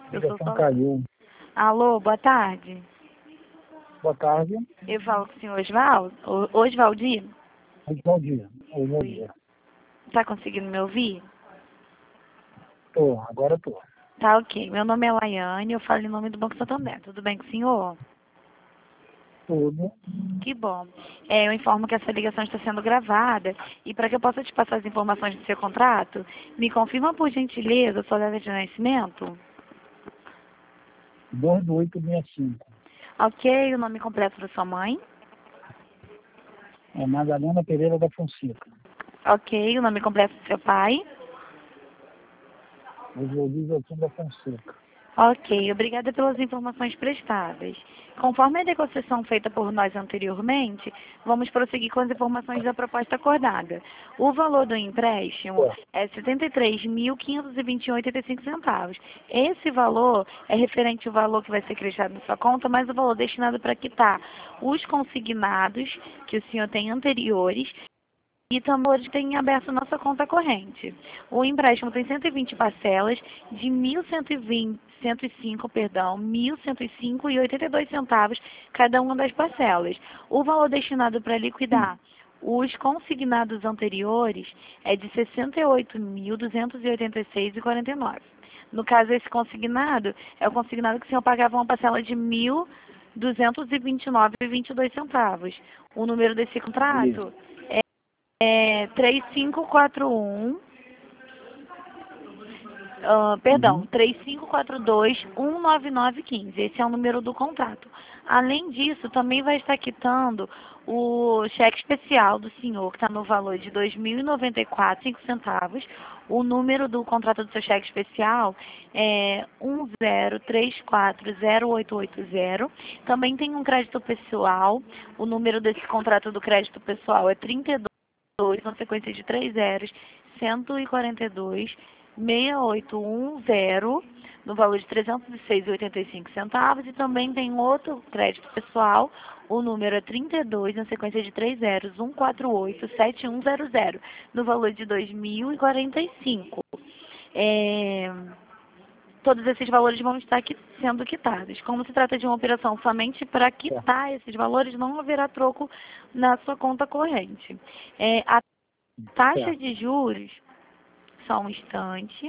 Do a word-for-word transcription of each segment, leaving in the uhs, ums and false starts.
Eu O sou telefone só... caiu. Alô, boa tarde. Boa tarde. Eu falo com o senhor Osvaldo, O- Osvaldir. Muito bom dia. Oi, bom dia. Tá conseguindo me ouvir? Tô, agora tô. Tá ok. Meu nome é Laiane, eu falo em nome do Banco Santander. Tudo bem com o senhor? Tudo. Que bom. É, eu informo que essa ligação está sendo gravada e para que eu possa te passar as informações do seu contrato, me confirma por gentileza a sua data de nascimento? dois do oito sessenta e cinco. Ok, o nome completo da sua mãe? É Madalena Pereira da Fonseca. Ok, o nome completo do seu pai? Oswaldir Joaquim da Fonseca. Ok, obrigada pelas informações prestadas. Conforme a negociação feita por nós anteriormente, vamos prosseguir com as informações da proposta acordada. O valor do empréstimo É. é setenta e três mil, quinhentos e vinte e oito vírgula oitenta e cinco centavos. Esse valor é referente ao valor que vai ser acreditado na sua conta, mas o valor destinado para quitar os consignados que o senhor tem anteriores e também tem aberto nossa conta corrente. O empréstimo tem cento e vinte parcelas de mil cento e vinte, cento e cinco, perdão, mil cento e cinco e oitenta e dois centavos cada uma das parcelas. O valor destinado para liquidar os consignados anteriores é de sessenta e oito mil, duzentos e oitenta e seis reais e quarenta e nove. No caso, esse consignado é o consignado que o senhor pagava uma parcela de mil duzentos e vinte e nove reais e vinte e dois centavos. O número desse Isso. contrato é três cinco quatro um, ah, perdão, Uhum. três cinco quatro dois, um nove nove um cinco. Esse é o número do contrato. Além disso, também vai estar quitando o cheque especial do senhor, que está no valor de dois mil e noventa e quatro reais e cinco centavos. O número do contrato do seu cheque especial é um zero três quatro zero oito oito zero. Também tem um crédito pessoal. O número desse contrato do crédito pessoal é trinta e dois, na sequência de três zeros, cento e quarenta e dois, seis oito um zero, no valor de trezentos e seis reais e oitenta e cinco centavos, e também tem outro crédito pessoal, o número é trinta e dois, na sequência de três zeros, cento e quarenta e oito, setenta e um zero zero, no valor de dois mil e quarenta e cinco. É... Todos esses valores vão estar qui- sendo quitados. Como se trata de uma operação somente para É. quitar esses valores, não haverá troco na sua conta corrente. É, a taxa Certo. de juros, só um instante.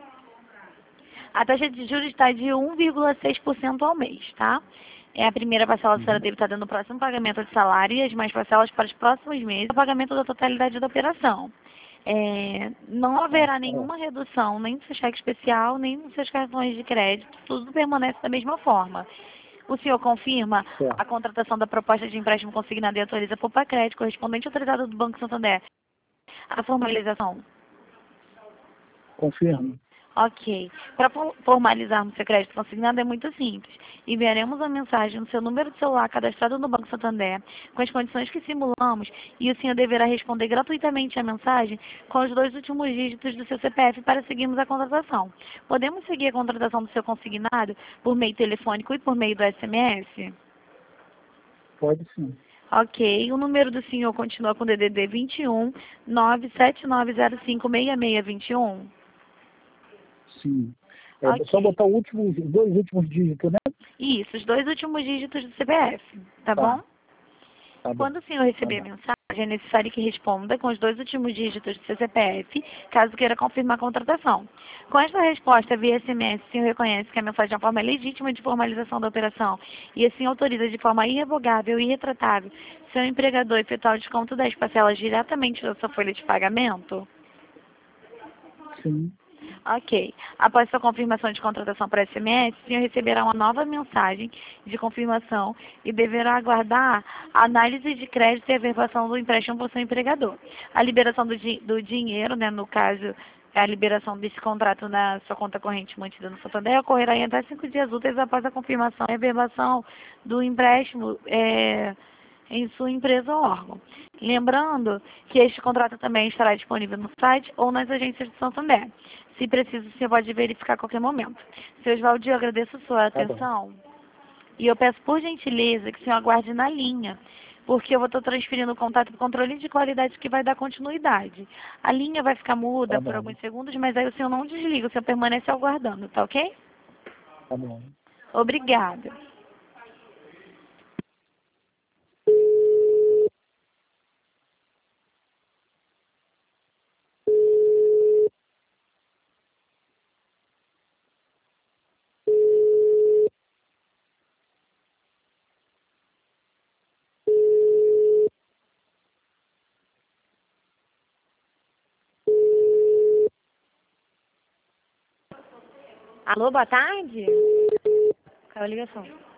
A taxa de juros está de um vírgula seis por cento ao mês, tá? É a primeira parcela será Uhum. debitada no próximo pagamento de salário e as mais parcelas para os próximos meses, o pagamento da totalidade da operação. É, não Tá. haverá É. nenhuma redução, nem no seu cheque especial, nem nos seus cartões de crédito, tudo permanece da mesma forma. O senhor confirma a Certo. contratação da proposta de empréstimo consignado e autoriza por Pacred, correspondente autorizado do Banco Santander, a formalização? Confirmo. Ok. Para formalizarmos seu crédito consignado é muito simples. Enviaremos a mensagem no seu número de celular cadastrado no Banco Santander, com as condições que simulamos, e o senhor deverá responder gratuitamente a mensagem com os dois últimos dígitos do seu C P F para seguirmos a contratação. Podemos seguir a contratação do seu consignado por meio telefônico e por meio do S M S? Pode sim. Ok. O número do senhor continua com D D D vinte e um, nove sete nove zero cinco, seis seis dois um? Sim. É só Ok. botar o último, os dois últimos dígitos, né? Isso, os dois últimos dígitos do C P F, tá bom? Tá. Tá bom. Quando o senhor Tá receber a bom. mensagem, é necessário que responda com os dois últimos dígitos do seu C P F, caso queira confirmar a contratação. Com esta resposta via S M S, o senhor reconhece que a mensagem é uma forma legítima de formalização da operação e assim autoriza de forma irrevogável e irretratável seu empregador efetuar o desconto das parcelas diretamente da sua folha de pagamento? Sim. Ok. Após sua confirmação de contratação por S M S, o senhor receberá uma nova mensagem de confirmação e deverá aguardar a análise de crédito e a verbação do empréstimo por seu empregador. A liberação do, di do dinheiro, né, no caso, a liberação desse contrato na sua conta corrente mantida no Santander, ocorrerá em até cinco dias úteis após a confirmação e a verbação do empréstimo é, em sua empresa ou órgão. Lembrando que este contrato também estará disponível no site ou nas agências de Santander. Se preciso, você pode verificar a qualquer momento. Seu Oswaldo, eu agradeço a sua Tá bom. atenção e eu peço por gentileza que o senhor aguarde na linha, porque eu vou estar transferindo o contato para o controle de qualidade que vai dar continuidade. A linha vai ficar muda Tá por bom. alguns segundos, mas aí o senhor não desliga, o senhor permanece aguardando, tá ok? Tá bom. Obrigada. Alô, boa tarde? Caiu a ligação.